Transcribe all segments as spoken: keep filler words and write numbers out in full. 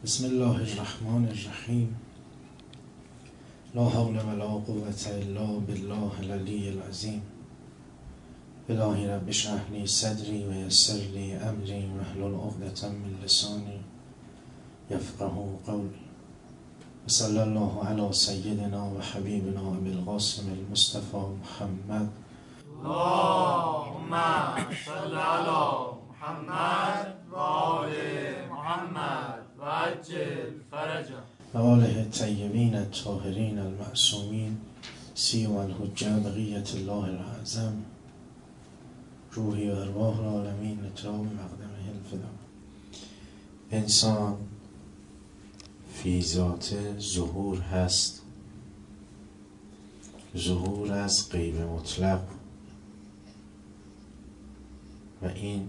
بسم الله الرحمن الرحیم. لا حول ولا قوة الا بالله العلی العظیم. الهی رب اشرح لی صدری و یسر لی امری واحلل عقدة من لسانی یفقهوا قولی. صلی الله علی سیدنا و حبیبنا ابی القاسم المصطفى محمد. اللهم صل علی محمد و آل محمد و عجل فرجهم و آله الطیبین الطاهرین المعصومین سیما الحجه بقیة الله الاعظم. روحی و ارواح العالمین لتراب مقدمه الفدا. انسان فی ذات ظهور هست، ظهور از غیب مطلق، و این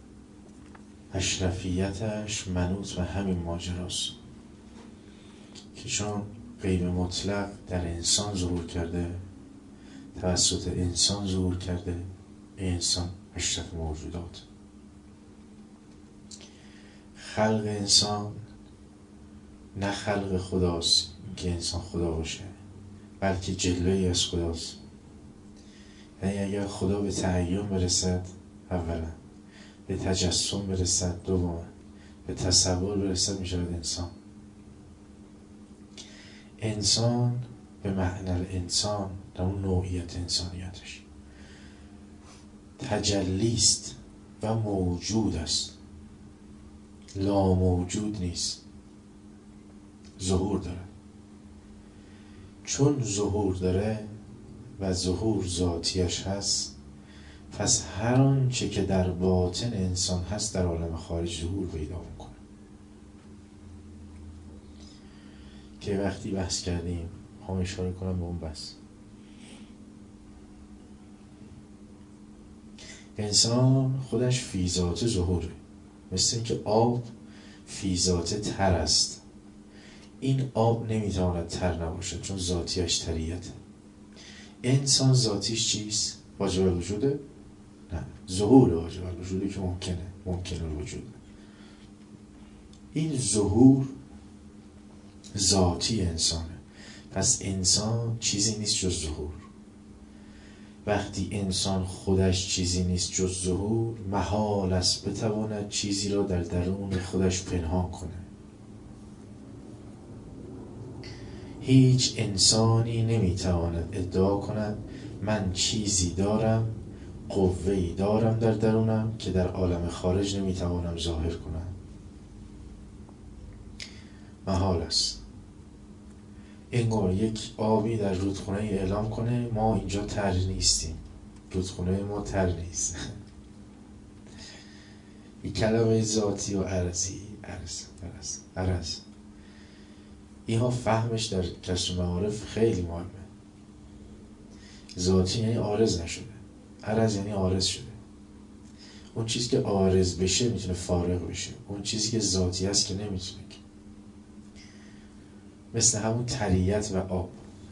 اشرفیتش منوط به همین ماجراست که چون غیب مطلق در انسان ظهور کرده، توسط انسان ظهور کرده، انسان اشرف موجودات. خلق انسان نه خلق خداست که انسان خدا باشه، بلکه جلوه‌ای از خداست. یعنی اگر خدا به تعین برسد اولا، به تجسم برسد دوما، به تصور برسد میشود انسان. انسان به معنی انسان در اون نوعیت انسانیتش تجلیست و موجود است، لا موجود نیست، ظهور داره. چون ظهور داره و ظهور ذاتیش هست، پس هر آنچه که در باطن انسان هست در عالم خارج ظهور پیدا میکنه. که وقتی بحث کردیم هم اشاره کنم به اون بحث. انسان خودش فی ذات ظهوره، مثل اینکه آب فی ذات تر است. این آب نمیتواند تر نباشد چون ذاتیش تریته. انسان ذاتیش چیست؟ واجب الوجوده؟ نه، ظهور واجب الوجوده که ممکنه ممکنه الوجود. این ظهور ذاتی انسانه. پس انسان چیزی نیست جز ظهور. وقتی انسان خودش چیزی نیست جز ظهور، محال است بتواند چیزی را در درون خودش پنهان کنه. هیچ انسانی نمیتواند ادعا کند من چیزی دارم، قوه‌ای دارم در درونم که در عالم خارج نمیتوانم ظاهر کنم. محال است. انگار یک آبی در رودخانه اعلام کنه ما اینجا تر نیستیم، رودخانه ما تر نیست. این کلمه ذاتی و عرضی، عرض عرض عرض اینها فهمش در کسب معارف خیلی مهمه. ذاتی یعنی عارض نشده، عرض یعنی عارض شده. اون چیزی که عارض بشه میتونه فارغ بشه، اون چیزی که ذاتی هست که نمیتونه. مثل همون تریت و آب.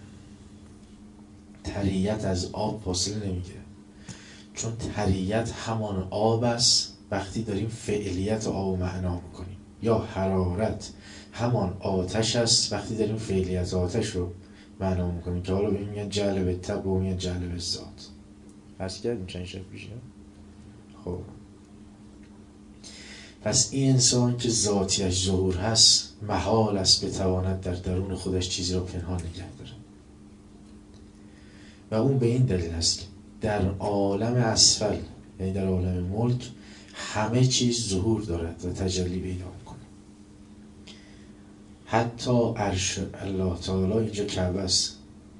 تریت از آب فاصله نمیگیره، چون تریت همان آب است وقتی داریم فعلیت آب معنا میکنیم. یا حرارت همان آتش است وقتی داریم فعلیت آتش رو معنا میکنیم، که حالا بهم میگن جعل بالطبع و میگن جعل بالذات. پس کردیم چند شب پیش. خب پس این انسان که ذاتیش ظهور هست، محال است بتواند در درون خودش چیزی را پنهان نگه داره. و اون به این دلیل هست که در عالم اسفل، یعنی در عالم ملک، همه چیز ظهور دارد و تجلی پیدا میکنه. حتی عرش الله تعالی اینجا کعبه است،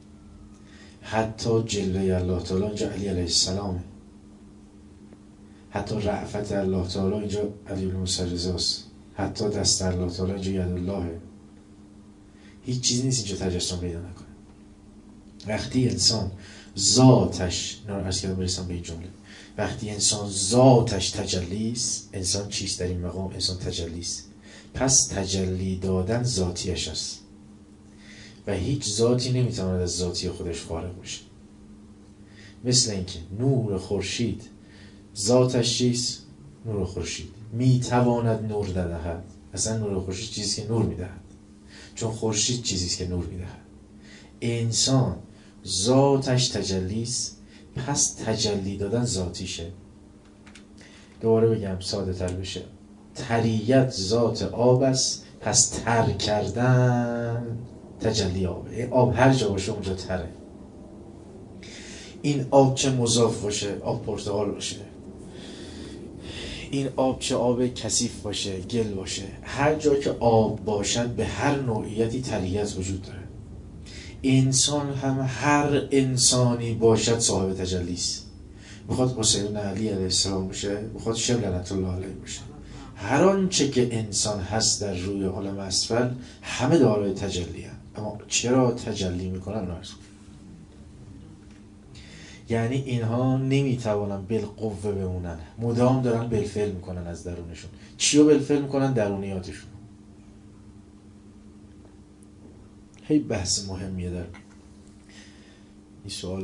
حتی جلوه الله تعالی اینجا علی علیه السلامه، حتی رأفت الله تعالی اینجا علی بن موسی رضاست، حتی دست الله تعالی اینجا ید اللهه. هیچ چیزی نیست اینجا تجسم پیدا نکنه. وقتی انسان ذاتش، نه عرض کردم برسم به این جمله، وقتی انسان ذاتش تجلیست، انسان چیست در این مقام؟ انسان تجلیست. پس تجلی دادن ذاتیش است و هیچ ذاتی نمیتواند از ذاتی خودش فارغ باشه. مثل اینکه نور خورشید ذاتش چیست؟ نور خورشید میتواند نور دهد، اصلا نور خورشید چیزی که نور میدهد، چون خورشید چیزی که نور میدهد. انسان ذاتش تجلیست، پس تجلی دادن ذاتیشه. دوباره بگم ساده تر بشه، تریت ذات آب است، پس تر کردن تجلی آبه. آب هر جا باشه اونجا تره. این آب چه مضاف باشه، آب پرتقال باشه، این آب چه آب کثیف باشه، گل باشه، هر جا که آب باشد به هر نوعیتی تریت وجود داره. انسان هم هر انسانی باشد صاحب تجلیست. بخواد حسین بن علی علیه السلام باشه، بخواد شبل لعنت الله علیه باشه، هر آنچه که انسان هست در روی عالم اسفل همه دارای تجلی هم. اما چرا تجلی میکنن؟ نارس یعنی اینها نمیتوانن بالقوه بمونن، مدام دارن بالفعل میکنن از درونشون. چیو بالفعل میکنن؟ درونیاتشون. خیلی بحث مهمیه در این سواله،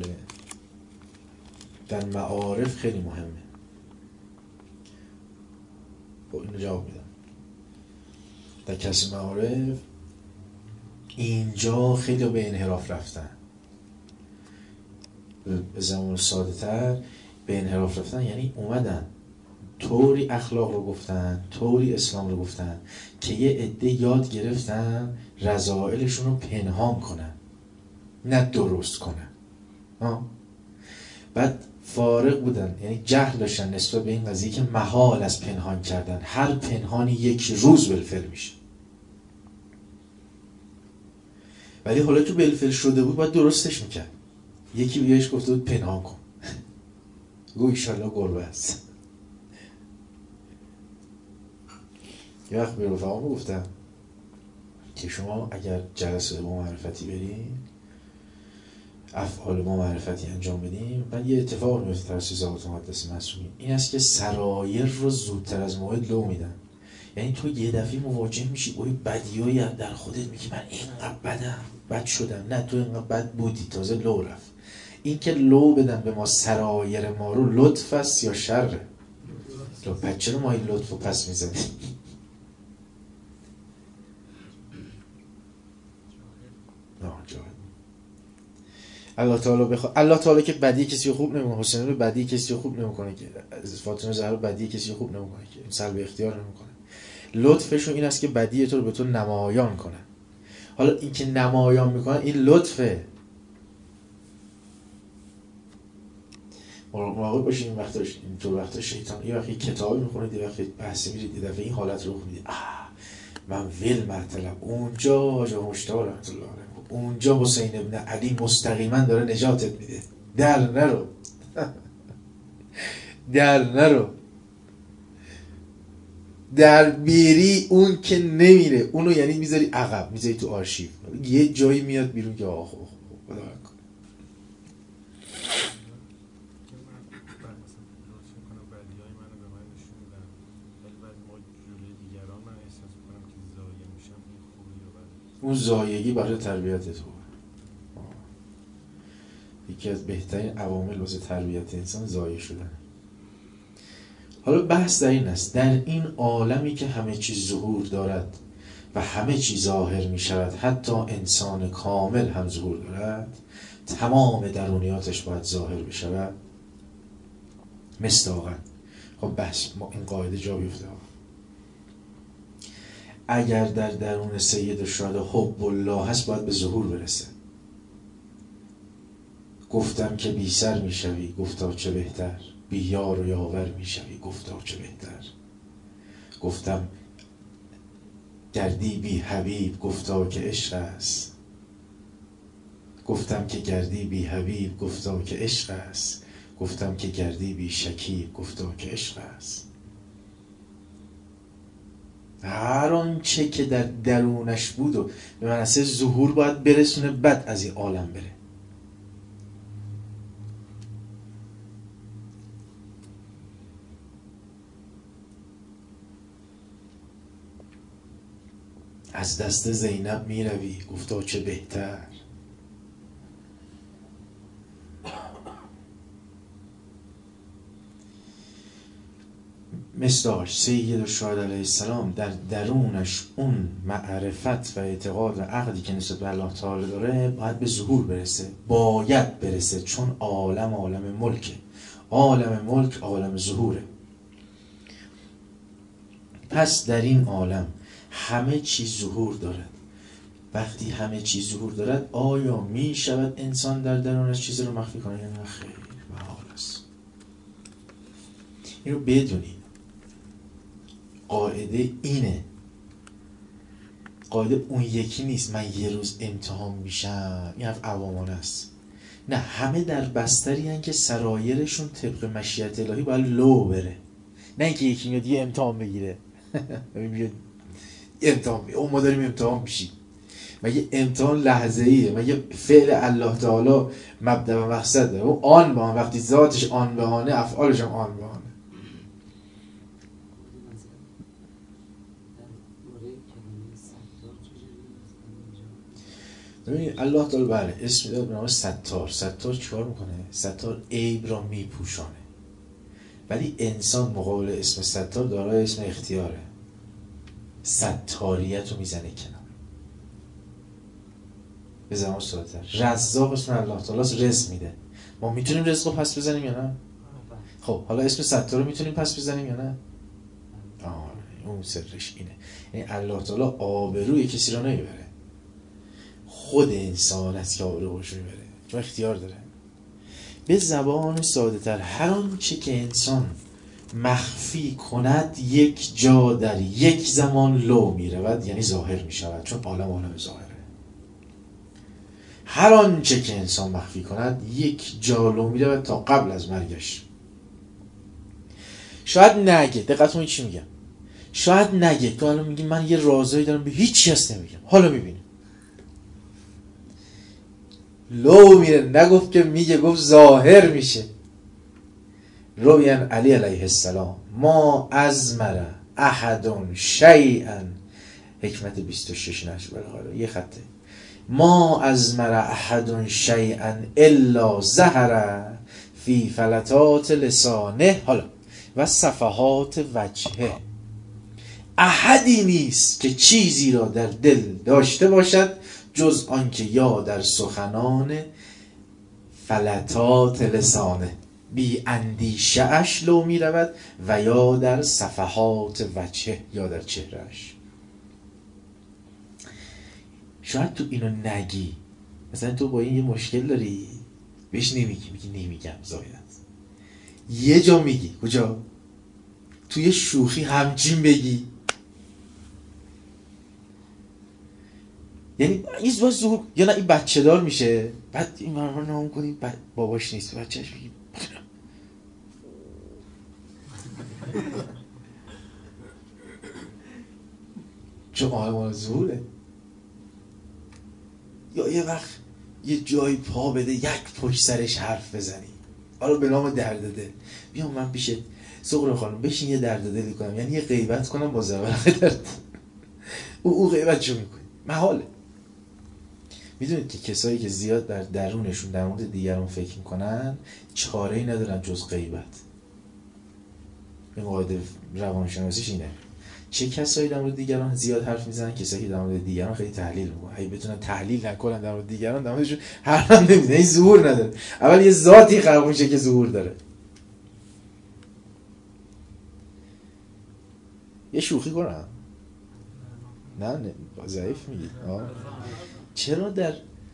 در معارف خیلی مهمه. با اینو جواب میدم. در کسب معارف اینجا خیلی به انحراف رفتن، به زمان ساده تر به انحراف رفتن یعنی اومدن طوری اخلاق رو گفتن، طوری اسلام رو گفتن که یه عده یاد گرفتن رذائلشون رو پنهان کنن، نه درست کنن. آه. بعد فارغ بودن، یعنی جهل داشتن نسبت به این قضیه که محال از پنهان کردن، هر پنهانی یک روز بالفعل میشه. ولی حالا که بالفعل شده بود باید درستش میکرد. یکی بیایش گفته بود پنهان کن، گو ایشالله گربه است. یه وقت به رفقام گفتم که شما اگر جلسه ما معرفتی بریم، افعال ما معرفتی انجام بدیم، من یه اتفاق میفته توسط ذات مقدس معصومین، این است که سرایر رو زودتر از موعد لو میدن. یعنی تو یه دفعه مواجه میشی با بدیایی در خودت، میگی من اینقدر بدم، بد شدم. نه، تو اینقدر بد بودی، تازه لو رفت. این که لو بدن به ما سرایر ما رو، لطف است یا شره؟ پس چرا ما این لطف رو پس میزنیم؟ الله تعالی بخواد، الله تعالی که بدی کسی خوب نمیکنه، حسین رو بدی کسی خوب نمیکنه که، فاطمه زهرا بدی کسی خوب نمیکنه که، سلب اختیار نمیکنه. لطفشون این است که بدی تو رو به تو نمایان کنه. حالا این که نمایان میکنن این لطفه. مراقب باشین این وقتا، این طور وقتا شیطان یه وقتی کتابی میخونید، یه وقتی بحثی میرید، یه دفعه این حالت رو میدید، آه من ول مرتلب اونجا جا مشتاق رحمت الله علیه، اونجا حسین ابن علی مستقیما داره نجاتت میده. در نرو در نرو در بیری اون که نمیره، اونو یعنی میذاری عقب، میذاری تو آرشیو، یه جایی میاد بیرون که آخ آخ خدا کن. اون زایگی برای تربیت تو یکی از بهترین عوامل واسه تربیت انسان زایه شدن. حالا بحث در این است، در این عالمی که همه چیز ظهور دارد و همه چیز ظاهر می شود، حتی انسان کامل هم ظهور دارد، تمام درونیاتش باید ظاهر بشود مصداقاً. خب بحث ما این قاعده جا بیفته، اگر در درون سید الشهدا حب الله هست باید به ظهور برسه. گفتم که بی سر می شوی، گفتا چه بهتر، بی یار و یاور می شوی، گفتا چه بهتر. گفتم گردی بی حبیب، گفتا که عشق است. گفتم که گردی بی حبیب، گفتا که عشق است. گفتم که گردی بی شکیب، گفتا که عشق است. هر آنچه که در درونش بود و به منصه ظهور باید برسونه، بعد از این عالم بره. از دست زینب می روی، گفتا چه بهتر. مصداقش سید الشهدا علیه السلام در درونش اون معرفت و اعتقاد و عقدی که نسبت به الله تعالی داره باید به ظهور برسه، باید برسه، چون عالم عالم ملکه، عالم ملک عالم ظهوره. پس در این عالم همه چیز ظهور دارد. وقتی همه چیز ظهور دارد آیا می شود انسان در درونش چیزی رو مخفی کنه یا نه؟ خیر، محال است. این رو بدونید. قاعده اینه، قاعده اون یکی نیست من یه روز امتحان میشم، این حرف عوامانه است. نه، همه در بستری هن که سرایرشون طبق مشیت الهی باید لو بره، نه اینکه یکی میاد یه امتحان بگیره بیاد امتحان بگیره اون ما داریم امتحان میشیم. مگه امتحان لحظه ایه؟ مگه فعل الله تعالی مبدأ و مقصد داره؟ اون آن به آن، وقتی ذاتش آن به آنه افعالش هم آن به آنه. ببینید الله تعالی بله اسم داد به نام ستار. ستار چیکار میکنه؟ ستار عیب را میپوشانه. ولی انسان مقابل اسم ستار دارای اسم اختیاره، ستاریت رو میزنه کنار. به زمان ساده‌تر رزاق اسم الله تعالی رزق میده. ما میتونیم رزق رو پس بزنیم یا نه؟ خب حالا اسم ستار رو میتونیم پس بزنیم یا نه؟ آه اون سرش اینه، یعنی الله تعالی آبروی کسی رو نمیبره، خود انسان است که آبرو خوش میبره، چون اختیار داره. به زبان ساده تر هر آنچه که انسان مخفی کند یک جا در یک زمان لو میرود، یعنی ظاهر میشود، چون عالم عالم ظاهره. هر آنچه که انسان مخفی کند یک جا لو میرود تا قبل از مرگش. شاید نگه، دقت کنید چی میگم، شاید نگه تو الان میگی من یه رازایی دارم به هیچ کس نمیگم، حالا میبینیم لو میره، نگفت که میگه، گفت ظاهر میشه. رویان علی علیه السلام ما ازمر احدون شیئا، حکمت بیست و شش نشر بلغاره یه خطه، ما ازمر احدون شیئا الا ظهر فی فلتات لسانه حالا و صفحات وجهه. احدی نیست که چیزی را در دل داشته باشد جز آنکه یا در سخنان فلتات لسانه بی اندیشه اش لو می رود و یا در صفحات وجهه یا در چهرهش. شاید تو اینو نگی، مثلا تو با این یه مشکل داری بهش نمیگی، میگی نمیگم زاید. یه جا میگی، کجا؟ توی شوخی همچین بگی، یعنی این باز ظهور، یا نه این بچه دار میشه، بعد این مرمار نام کنی باباش نیست، بچهش بگی چون آهمان ظهوره. یا یه وقت یه جایی پا بده یک پشت سرش حرف بزنی، حالا به نام درد دل، بیام من پیش سغرا خانم بشین یه درد دلی کنم، یعنی یه غیبت کنم با زبر درد او او غیبت چون میکنی محاله. میدونید که کسایی که زیاد در درونشون در مورد دیگران فکر میکنن چاره‌ای ندارن جز غیبت. این قاعده روانشناسیش اینه، چه کسایی در مورد دیگران زیاد حرف میزنن؟ کسایی که در مورد دیگران خیلی تحلیل میکنن. اگه بتونن تحلیل نکنن در مورد دیگران، در موردشون حرف هم نمیزنن، این ظهور نداره. اول یه ذاتی خلق میشه که ظهور داره. یه شوخی کنم؟ نه نه ضعیف میگید. چرا در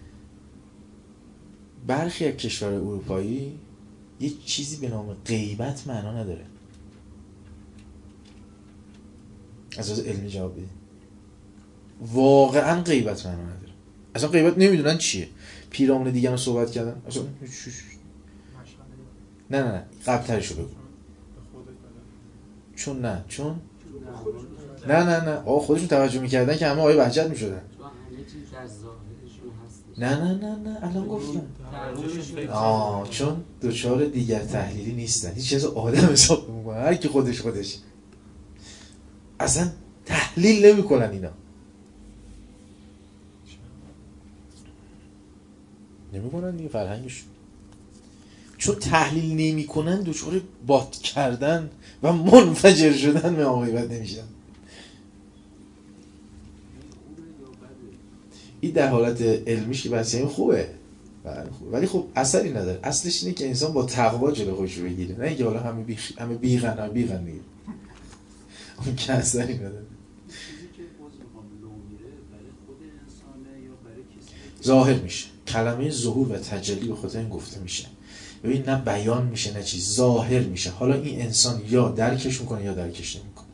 برخی از کشور اروپایی یه چیزی به نام غیبت معنا نداره؟ از از علمی جواب بده. واقعا غیبت معنا نداره. اصلا غیبت نمیدونن چیه. پیرامون دیگران صحبت کردن اصلا نه نه نه قبل‌ترشو بگو. چون نه چون نه نه نه آقا خودشون توجه میکردن که همه آقای بهجت میشدن. نه نه نه نه الان گفتم آه چون دوچار دیگر تحلیلی نیستن، هیچ چیز آدم حساب میکنن، هر کی خودش خودش اصلا تحلیل نمیکنن اینا. نمیکنن دیگه فرهنگش، چون تحلیل نمی کنن دچار بات کردن و منفجر شدن به عاقبت نمیشن. این در حالت علمیش که بحث این خوبه ولی خب اثری نداره. اصلش اینه که انسان با تقوا جلو خودش رو بگیره، نه اینکه حالا همه بی همه بیغن همه بیغن میگه اون که اثری نداره. ظاهر میشه، کلمه ظهور و تجلی به خاطر این گفته میشه. ببین نه بیان میشه نه چیز، ظاهر میشه. حالا این انسان یا درکش میکنه یا درکش نمیکنه.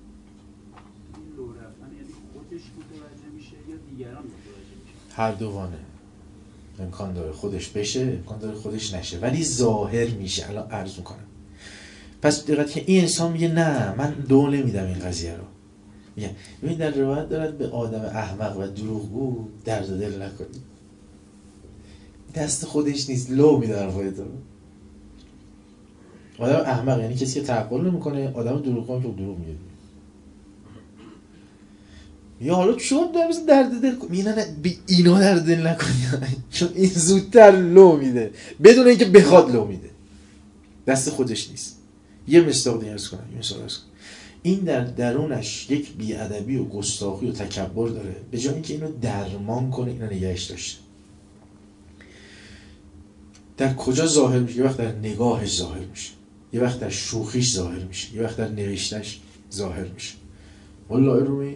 هر دوانه امکان داره خودش بشه، امکان داره خودش نشه، ولی ظاهر میشه. الان عرض میکنم. پس دقت که این انسان میگه نه من دو نمیدم این قضیه رو. میگه ببین در روایت دارد به آدم احمق و دروغگو درد دل نکنی. دست خودش نیست، لو میده حرفای تو. آدم احمق یعنی کسی که تعقل نمیکنه، آدم دروغگو که دروغ میگه. یا حالا چون در مثلا درد دل کنی، نه نه بی اینا درد دل نکنی چون این زودتر لو میده بدون اینکه بخواد لو میده، دست خودش نیست. یه مصداق دیگه ارز کنم، یه مثال ارز کنم. این در درونش یک بی‌ادبی و گستاخی و تکبر داره، به جای اینکه اینو درمان کنه اینو نگهش داشته. در کجا ظاهر میشه؟ یه وقت در نگاهش ظاهر میشه، یه وقت در شوخیش ظاهر میشه، یه وقت در نوشتش ظاهر میشه. والله رومی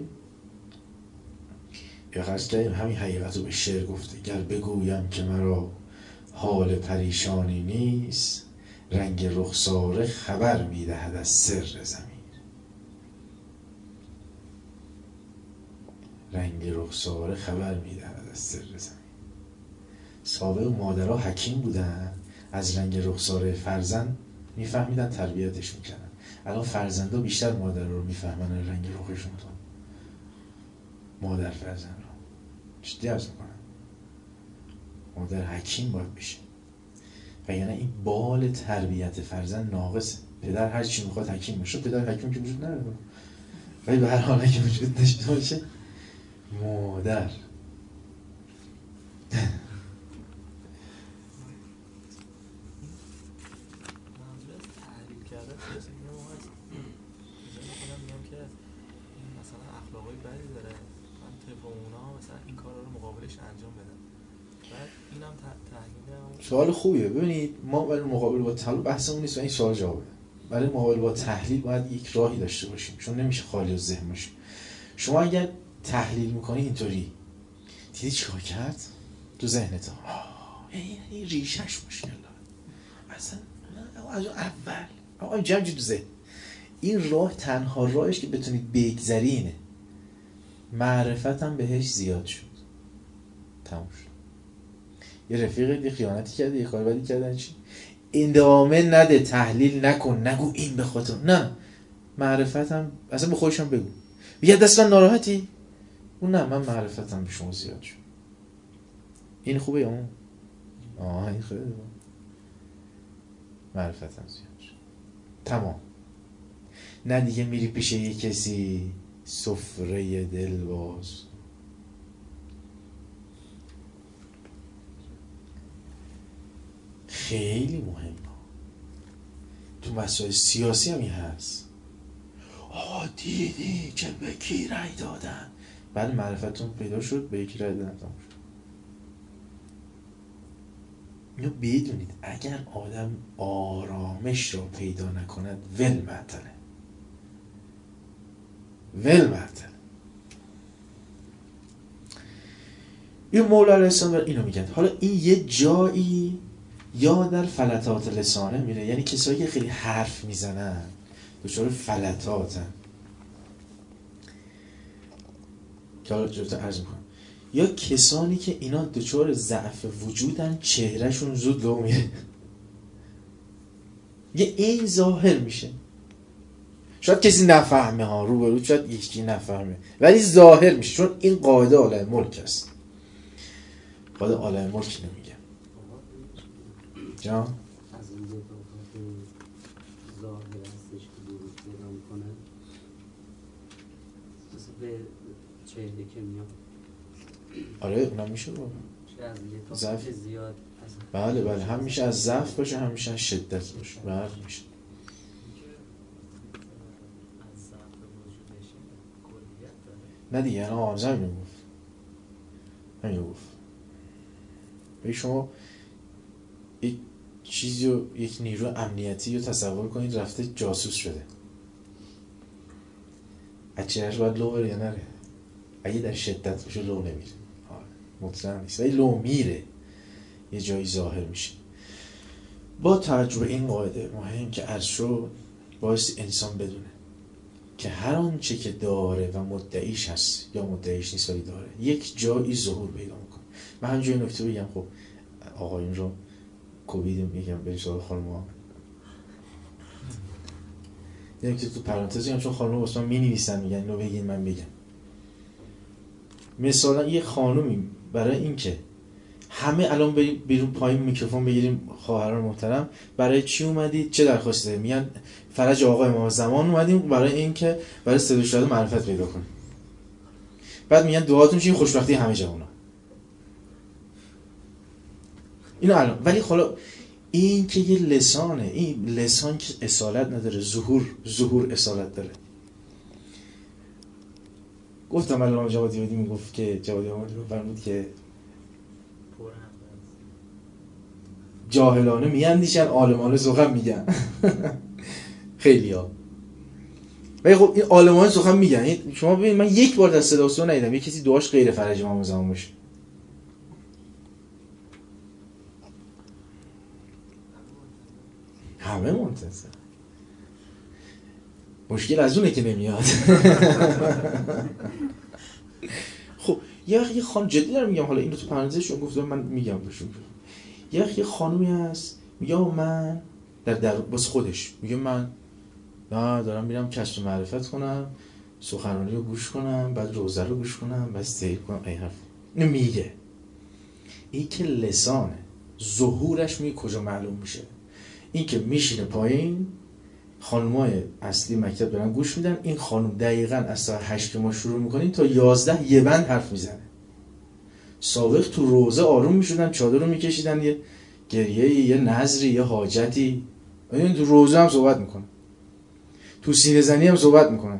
یا قصد کردیم همین حقیقت رو به شعر گفته. گر بگویم که مرا حال پریشانی نیست، رنگ رخساره خبر میدهد از سر زمین. رنگ رخساره خبر میدهد از سر زمین. سابق مادرها حکیم بودن، از رنگ رخساره فرزند میفهمیدن، تربیتش میکنن. الان فرزندا بیشتر مادر رو میفهمن رنگ رخشون تو. مادر فرزند رو چی درس میکنن؟ مادر حکیم باید بشه. و یعنی این بال تربیت فرزند ناقصه. پدر هر چی میخواد حکیم باشه، پدر حکیم که وجود نداره، ولی به هر حال اگه وجود داشته باشه مادر سوال خوبیه. ببینید ما برای مقابله با تحلیل بحثمون نیست و این سوال جوابه. برای مقابله با تحلیل باید یک راهی داشته باشیم، چون نمیشه خالی از ذهن باشیم. شما اگر تحلیل میکنی اینطوری دیدی چیکار کرد تو ذهنت، این ریشش مشکل داره اصلا از اول آقا جمع تو ذهن. این راه تنها راهش که بتونید بگذری اینه. معرفت هم بهش زیاد شد، تموم شد. یه رفیق یه خیانتی کرده، یه کار بدی کردن، چی ادامه نده، تحلیل نکن، نگو این به خاطر، نه معرفتم اصلا به خودشم بگو. یه دستان ناراحتی؟ اون نه من معرفتم به شما زیاد شد. این خوبه یا اون؟ آه این خوبه. معرفتم زیاد شد. تمام. نه دیگه میری پیش یه کسی سفره دلواز. خیلی مهمه تو مسائل سیاسی هم این هست. آه دیدی که به کی رای دادن؟ بعد معرفتون پیدا شد به کی رای دادن. اینو بدونید اگر آدم آرامش را پیدا نکند ول معطله، ول معطله. این مولا علیه السلام اینو میگن. حالا این یه جایی یا در فلتات لسانه میره، یعنی کسایی که خیلی حرف میزنن دچار فلتاتن، که حالا جلوتر عرض میکنم. یا کسانی که اینا دچار ضعف وجودن، چهرهشون زود لو میره. یه این ظاهر میشه. شاید کسی نفهمه ها، رو به رو شاید یکی نفهمه، ولی ظاهر میشه، چون این قاعده عالم ملک است. قاعده عالم ملک نمیگه جان از این دو تا ظاهر هستش که درست پیدا میکنه، مثل به چهره که میاد. آره اونم میشه رو ضعف بله بله هم میشه از ضعف باشه هم میشه از شدت باشه بله میشه نه دیگه نه آمزه همین گفت همین گفت به شما یک چیزی رو یک نیرو امنیتی رو تصور کنید رفته جاسوس شده از چهرش باید لو بره یا نره اگه در شدت باشه لو نمیره مطلع نیست ولی لو میره یه جایی ظاهر میشه با توجه به این قاعده مهم که عرش رو باعث انسان بدونه که هر آنچه که داره و مدعیش هست یا مدعیش نیست ولی داره یک جایی ظهور پیدا میکنه. من همینجوری نکته بگم خب آقایون رو کوبیدیم میگم بریم سوال خانم‌ها یه نکته تو پرانتز میگم چون خانم‌ها واسه من می‌نویسن میگن اینو بگین من بگم. مثلا یه خانومی برای اینکه همه الان بریم بیرون پایین میکروفون بگیریم خواهران محترم برای چی اومدید چه درخواستی دارید میگن فرج آقا امام زمان اومدیم برای اینکه برای صدای شهدا معرفت پیدا کنیم بعد میگن دعاتون چیه خوشبختی همه جوانا اینو الان ولی حالا این که یه لسانه این لسان که اصالت نداره ظهور ظهور اصالت داره. گفتم الان جوادی بدی میگفت که جوادی آمدی رو فرمود که جاهلانه میاندیشن عالمانه سخن میگن خیلی ها ولی خب این عالمانه سخن میگن. شما ببینید من یک بار در صدا و سیما ندیدم یه کسی دعاش غیر فرج امام زمان باشه. همه منتظر مشکل از اونه که نمیاد خب یه یه خانم جدی دارم میگم حالا اینو تو پرانتزشون گفتم من میگم بهشون یه یه خانومی هست میگه من در در باز خودش میگه من نه دارم میرم کشف معرفت کنم سخنرانی رو گوش کنم بعد روزه رو گوش کنم بعد سیر کنم این حرف اینو میگه. این که لسانه ظهورش میگه کجا معلوم میشه این که میشینه پایین خانمای اصلی مکتب دارن گوش میدن این خانم دقیقاً از ساعت هشت که ما شروع میکنیم تا یازده یه بند حرف میزنه. سابق تو روزه آروم میشدن چادر رو میکشیدن یه گریه یه نظری یه حاجتی این تو روزه هم صحبت میکنه تو سینه زنی هم صحبت میکنه.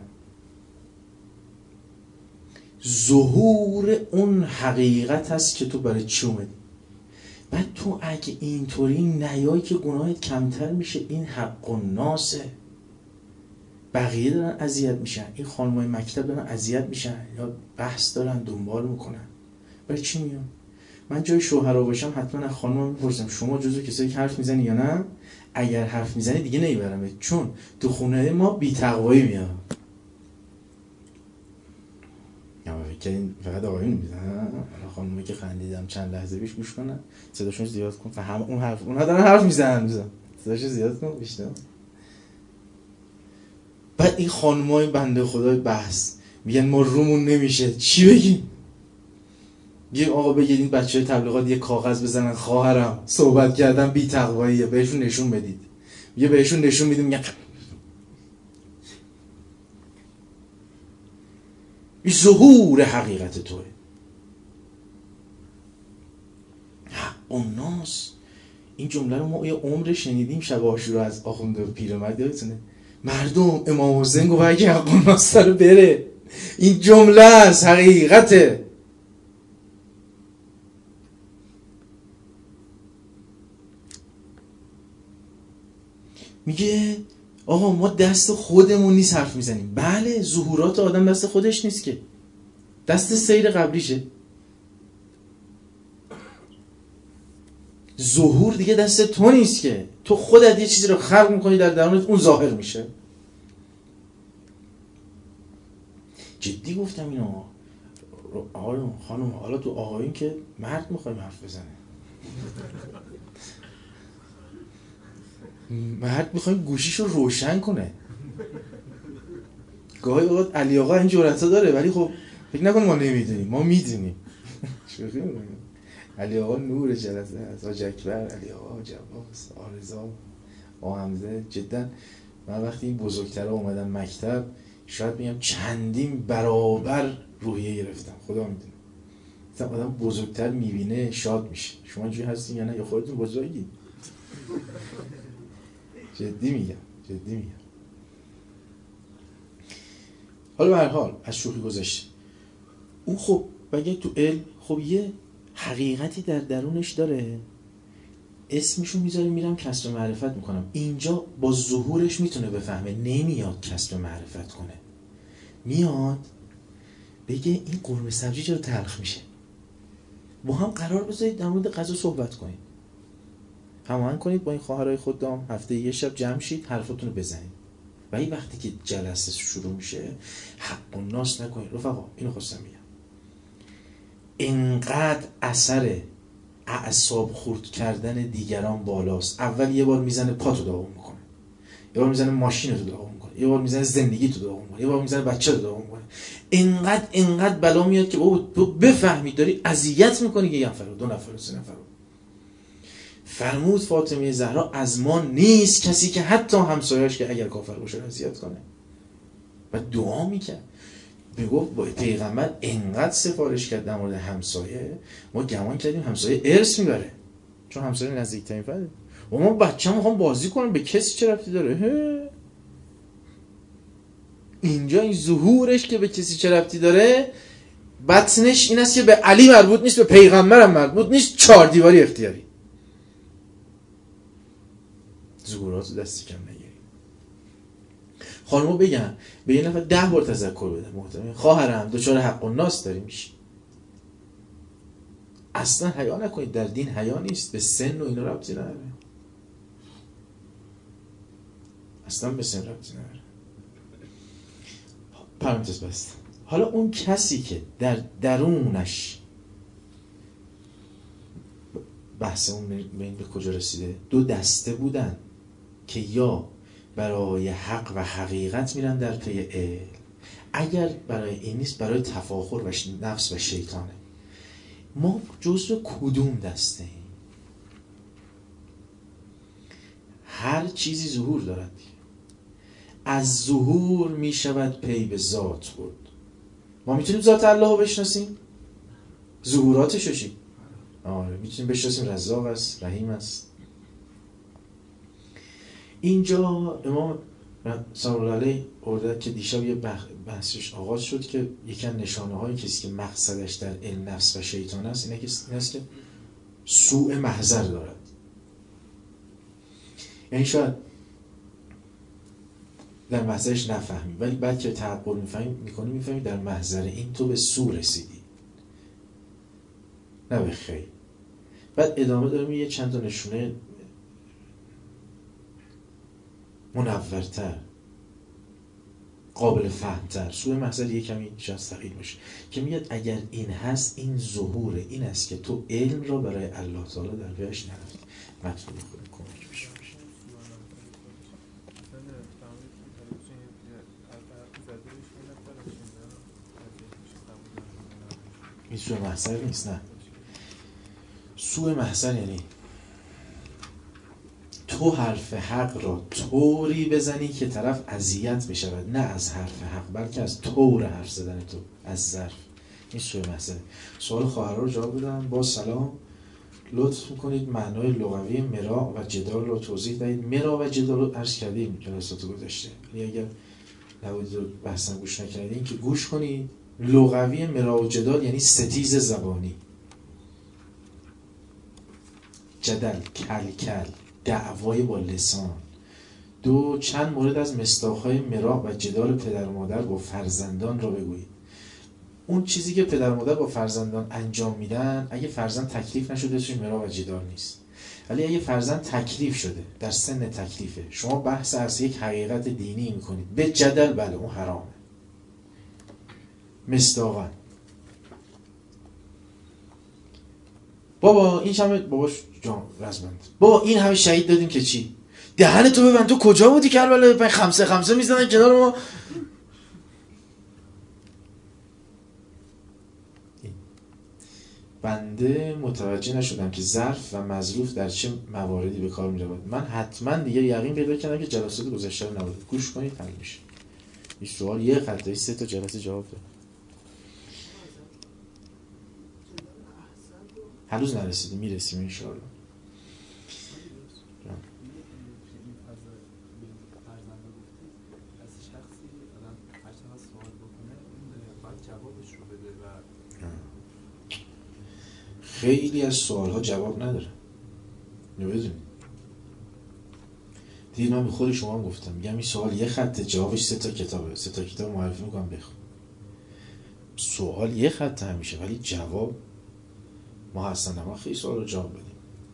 ظهور اون حقیقت هست که تو برای چی اومدی. بعد تو اگه اینطوری نیایی که گناهت کمتر میشه این حق و ناسه بقیه دارن اذیت میشن این خانمای مکتب دارن اذیت میشن یا بحث دارن دنبال میکنن برای چی میان. من جای شوهرها باشم حتما از خانم‌ها میپرسم شما جزو کسایی که حرف میزنی یا نه اگر حرف میزنی دیگه نمیبرمت چون تو خونه ما بی تقوایی میاد. یا فکر فقط آقایون میزنن خانومی که خندیدم چند لحظه پیش گوش کنن صداشون زیاد کن و هم اون حرف اونها دارن حرف میزنن صداشون زیاد کن بیشتر. بعد این خانمای بنده خدای بحث میگن ما رومون نمیشه چی بگیم. یه آقا بگید این بچهای تبلیغات یه کاغذ بزنن خواهرم صحبت کردن بی تقواییه بهشون نشون بدید یه بهشون نشون میدیم میگن این ظهور حقیقت توه. حق الناس این جمله رو ما یه عمر شنیدیم شب عاشورا از آخوند پیرمرد یادتونه مردم امام حسین گفت اگه حق الناس داره بره این جمله است حقیقته. میگه آقا ما دست خودمون نیست حرف میزنیم. بله ظهورات آدم دست خودش نیست که دست سیر قبلیشه. ظهور دیگه دست تو نیست که تو خودت یه چیزی رو خلق میکنی در درونت اون ظاهر میشه. جدی گفتم اینو آقایون خانم حالا تو آقایون که مرد میخوایم حرف بزنه مرد میخوایم گوشیش رو روشن کنه. گاهی اوقات علی آقا این جرأت داره ولی خب فکر نکنیم ما نمیدونیم ما میدونیم. شوخی میکنیم. علی آقا نور جلسه از حاج اکبر علی آقا جواز آرزا آقا حمزه جدا من وقتی این بزرگترها اومدن مکتب شاید میگم چندین برابر روحیه گرفتم خدا میدونه مثلا آدم بزرگتر میبینه شاد میشه. شما اینجوری هستین یا نه؟ یا خودتون بزرگی؟ جدی میگم، جدی میگم. حالا به هر حال از شوخی گذشته، اون خب بگه تو علم خب یه حقیقتی در درونش داره، اسمشو میذاره، میرم کسب معرفت میکنم. اینجا با ظهورش میتونه بفهمه، نمیاد کسب معرفت کنه، میاد بگه این قرمه سبزی چرا تلخ میشه، با هم قرار بذارید در مورد غذا صحبت کنید، هماهنگ کنید با این خواهرای خودم، هفته یه شب جمع شید حرفتون رو بزنید. و این وقتی که جلسه شروع میشه حق و ناس نکنید. رفقا اینو خواستم بگم، اینقدر اثر اعصاب خورد کردن دیگران بالاست. اول یه بار میزنه پاتو داغون میکنه، یه بار میزنه ماشینتو داغون میکنه، یه بار میزنه زندگیتو داغون میکنه، یه بار میزنه بچه‌تو داغون میکنه. اینقدر اینقدر بلا میاد که بابا تو بفهمی داری اذیت میکنی یه نفر و دو نفر و سه نفر. فرمود فاطمه زهرا از ما نیست کسی که حتی همسایه‌اش که اگر کافر باشه اذیت کنه. و دعا میکرد، میگفت با پیغمبر انقدر سفارش کرد در مورد همسایه، ما گمان کردیم همسایه ارث میبره، چون همسایه نزدیکترین فرده. و ما بچه‌م میخوام بازی کنم، به کسی چه ربطی داره؟ هه. اینجا این ظهورش که به کسی چه ربطی داره، بطنش این است که به علی مربوط نیست، به پیغمبرم مربوط نیست، چهار دیواری اختیاری. ظهورات دستی کم نگیری. خانمو بگم به یه نفر ده بار تذکر بده، محترم خواهرم دچار حق الناس داری میشی. اصلا حیا نکنید، در دین حیا نیست، به سن و اینا ربطی نداره، اصلا به سن ربطی نداره. پرانتز بست. حالا اون کسی که در درونش، بحثمون به این به کجا رسیده؟ دو دسته بودن که یا برای حق و حقیقت میرن در پی علم، اگر برای این نیست برای تفاخر و نفس و شیطانه. ما جزو کدوم دسته ایم؟ هر چیزی ظهور دارد، از ظهور میشود پی به ذات بود. ما میتونیم ذات الله رو بشناسیم؟ ظهوراتش رو چی؟ آره میتونیم بشناسیم رزاق است، رحیم است. اینجا امام صلی الله علیه ارده که دیشب یه بحثش آغاز شد که یکی از نشانه های کسی که مقصدش در علم نفس و شیطان است اینه که این است که سوء محضر دارد. یعنی شاید در محضرش نفهمی، ولی بعد که تعقل میفهمی میکنی میفهمی در محضر این تو به سوء رسیدی، نه به خیر. بعد ادامه داره میگه چند تا نشونه منورتر، قابل فهمتر. سوء محضر یه کمی شاید ثقیل باشه که میاد اگر این هست، این ظهوره، این است که تو علم را برای الله تعالی در پیش نرفتی. مطلوب خود کمک بشه. این سوء محضر نیست، نه. سوء محضر یعنی تو حرف حق را طوری بزنی که طرف اذیت بشود، نه از حرف حق بلکه از طور حرف زدن تو، از ظرف. این سوء محضر. سوال خواهرها رو جواب بدم. با سلام، لطف میکنید معنای لغوی مرا و جدال رو توضیح دهید. مرا و جدال رو عرض کردیم جلسات گذشته، یعنی اگر نبودید بحثا گوش نکردین که گوش کنید. لغوی مرا و جدال یعنی ستیز زبانی، جدل، کل کل، دعوای با لسان. دو، چند مورد از مصداق‌های مرا و جدال پدر و مادر با فرزندان را بگویید. اون چیزی که پدر و مادر با فرزندان انجام میدن، اگه فرزند تکلیف نشده توش مرا و جدال نیست، ولی اگه فرزند تکلیف شده، در سن تکلیفه، شما بحث از یک حقیقت دینی میکنید به جدل، بله اون حرامه. مصداقاً بابا این همه، باباش جان رزمند، بابا این همه شهید دادیم که چی؟ دهن تو ببند، تو کجا بودی کربلا؟ پنج خمسه خمسه میزنن کنار ما. بنده متوجه نشدم که ظرف و مظروف در چه مواردی به کار می‌رود. من حتما دیگه یقین پیدا کردم که جلسات گذشته رو نبود. گوش کنید حل میشه. این سوال یه خطایی سه تا جلسه جواب داد. هنوز نرسیدیم، میرسیم انشاءالله. خیلی از سوال ها جواب نداره. نمیدونی دیدی من به خود شما هم گفتم، میگم این سوال یه خطه، جوابش سه تا کتابه، سه تا کتاب معرفی میکنم بخون. سوال یه خطه همیشه ولی جواب ما هستن. ما خیلی سوال رو جواب بدیم.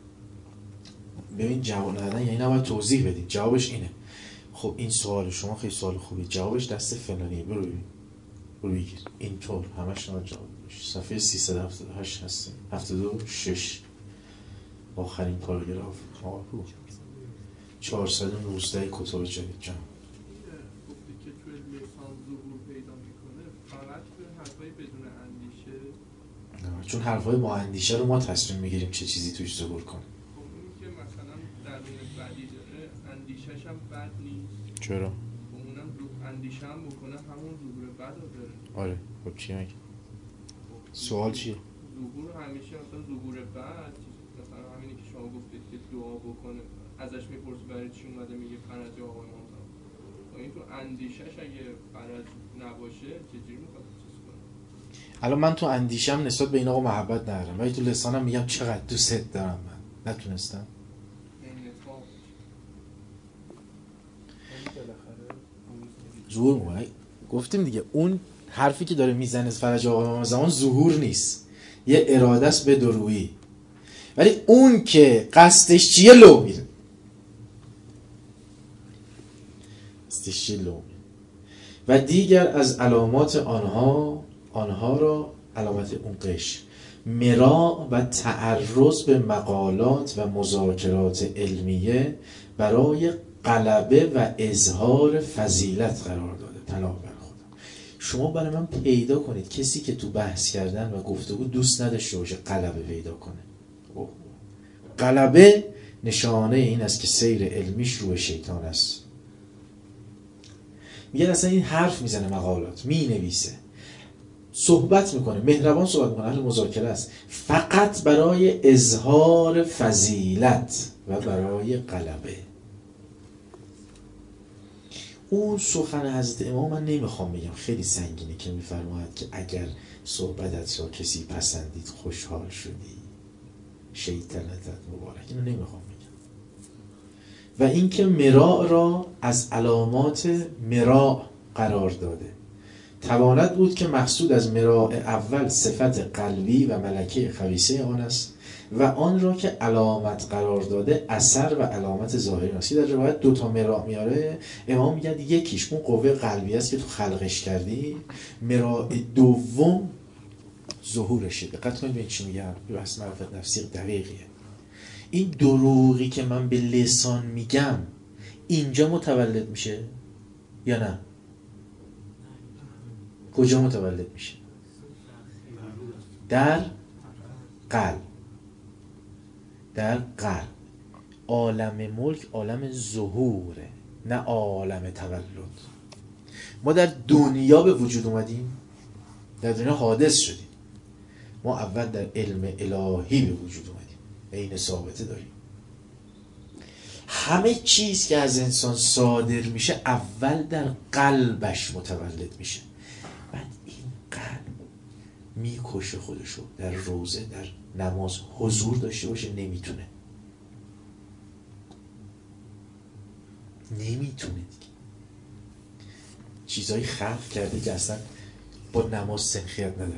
ببین جواب ندادن یعنی نباید توضیح بدیم. جوابش اینه. خب این سوال شما خیلی سوال خوبی، جوابش دست فلانیه، برو ببین، برو بگیر. اینطور همش نباید جواب بدیم. صفحه سیصد و هفتاد و هشت هستیم، هفتاد و شش آخرین پاراگراف. آهو چهارصد و نوزده کتاب جدید جان. گفتی که توی لسان ظهور پیدا میکنه فقط توی حرفای بدون اندیشه؟ نه، چون حرفای با اندیشه رو ما تصمیم میگیریم چه چیزی توش ظهور کنه. خب اون که مثلا درون بدی داره اندیشهش هم بد نیست. چرا؟ خب اونم اندیشه هم بکنه همون ظهور بد رو داره. آره خب چی میگه؟ سوال چیه؟ ظهور همیشه مثلا ظهور بد، مثلا همینی که شما گفتید که دعا بکنه ازش میپرسی برای چی اومده، میگه فرج آقای امام. و این تو اندیشهش اگه فرج نباشه چجوری میخواد چیز کنه؟ الان من تو اندیشم نسبت به این آقا محبت ندارم ولی تو لسانم میگم چقدر دوست دارم. من نتونستم ظهور موقع گفتیم دیگه. اون حرفی که داره میزنه فرج آقای امام زمان ظهور نیست، یه اراده است به درویی. ولی اون که قصدش چیه لو میره، قصدش چیه لو میره. و دیگر از علامات آنها آنها را علامت اون قش مراء و تعرض به مقالات و مذاکرات علمیه برای غلبه و اظهار فضیلت قرار داده. طلاق بر خدا. شما برای من پیدا کنید کسی که تو بحث کردن و گفتگو دوست نداشته باشه غلبه پیدا کنه. اوه. غلبه نشانه این است که سیر علمیش روی شیطان است. میگه اصلا این حرف میزنه، مقالات می نویسه، صحبت میکنه، مهربان صحبت میکنه، اهل مذاکره است، فقط برای اظهار فضیلت و برای غلبه. اون سخن حضرت امام من نمیخوام بگم، خیلی سنگینه که میفرماید که اگر صحبتت را کسی پسندید خوشحال شدی، شیطنتت مبارک. اینو نمیخوام بگم. و اینکه مراء را از علامات مراء قرار داده. تواند بود که مقصود از مراء اول صفت قلبی و ملکه خبیثه آن است و آن را که علامت قرار داده اثر و علامت ظاهری است. در روایت دو تا مراء میاره، امام میگه یکیش اون قوه قلبی است که تو خلقش کردی، مراء دوم ظهورشه. دقت کنید به چی میگم، بحث معرفت نفسی دقیقیه. این دروغی که من به لسان میگم اینجا متولد میشه یا نه؟ کجا متولد میشه؟ در قلب. در قلب. عالم ملک عالم ظهوره، نه عالم تولد. ما در دنیا به وجود اومدیم، در دنیا حادث شدیم. ما اول در علم الهی به وجود اومدیم، عین ثابته داریم. همه چیز که از انسان صادر میشه اول در قلبش متولد میشه. بعد این قلب میکشه خودشو در روزه، در نماز حضور داشته باشه، نمیتونه نمیتونه دیگه. چیزایی خلق کرده که اصلا با نماز سنخیت نداره.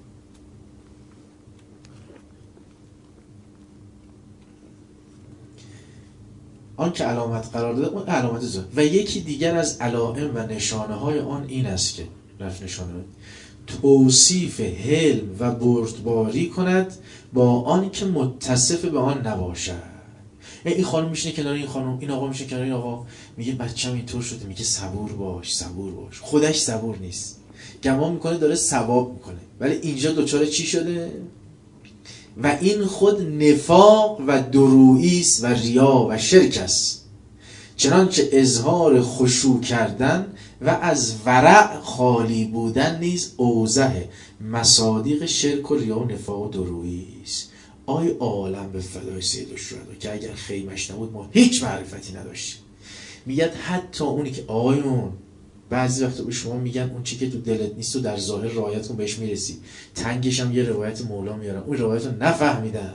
آن که علامت قرار داده اون علامت ظاهر. و یکی دیگر از علائم و نشانه های آن این است که رفت نشانه توصیف حلم و بردباری کند با آن که متصف به آن نباشد. این خانم میشینه کنار این خانم، این آقا میشه کنار این آقا، میگه بچه‌م اینطور شده، میگه صبور باش صبور باش. خودش صبور نیست، گمان میکنه داره ثواب میکنه، ولی اینجا دوچاره چی شده؟ و این خود نفاق و درویی است و ریا و شرک است. چنانچه اظهار خشوع کردن و از ورع خالی بودن نیز اوضح مصادیق شرک و ریا و نفاق و درویی است. آی عالم به فدای سید الشهدا که اگر خیمش نبود ما هیچ معرفتی نداشتیم. میگن حتی اونی که آقایون بعضی وقتا به شما میگن اون چی که تو دلت نیست و در ظاهر رعایت کن بهش میرسی، تنگش هم یه روایت مولا میارم، اون روایت رو نفهمیدن.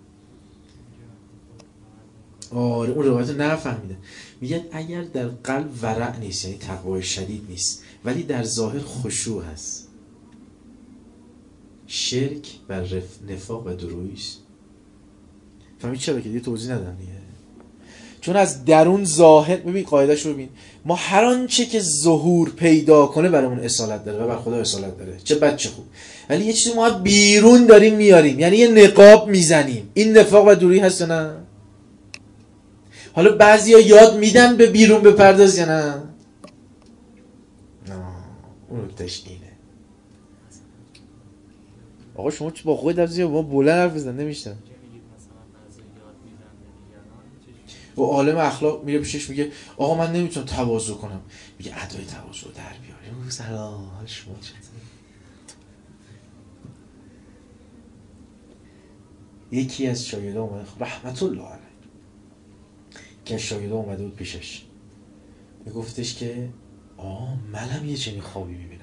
آره اون روایت رو نفهمیدن. میگن اگر در قلب ورع نیست، یعنی تقوای شدید نیست، ولی در ظاهر خشوع هست، شرک و نفاق و درویی است. فهمید چرا که دیگه توضیح ندارم دیگه. چون از درون ظاهر، ببین قاعده‌اش رو ببین، ما هر آنچه که ظهور پیدا کنه برامون اصالت داره و بر خدا اصالت داره، چه بد چه خوب. ولی یه چیزی ما بیرون داریم میاریم، یعنی یه نقاب میزنیم، این نفاق و دوری هست یا نه؟ حالا بعضیا یاد میدن به بیرون بپرداز یا نه؟ نه اون نکتهش اینه. آقا شما با خود در زیاد ما بلند حرف بزن نمیشتم. و عالم اخلاق میره پیشش میگه آقا من نمیتونم تواضع کنم، میگه ادای تواضع در بیار. او سلام حال شما چطوره؟ یکی از شاگردان اومده رحمت الله علیه که از شاگردان اومده بود پیشش، میگفتش که آه منم یه چنین خوابی میبینم.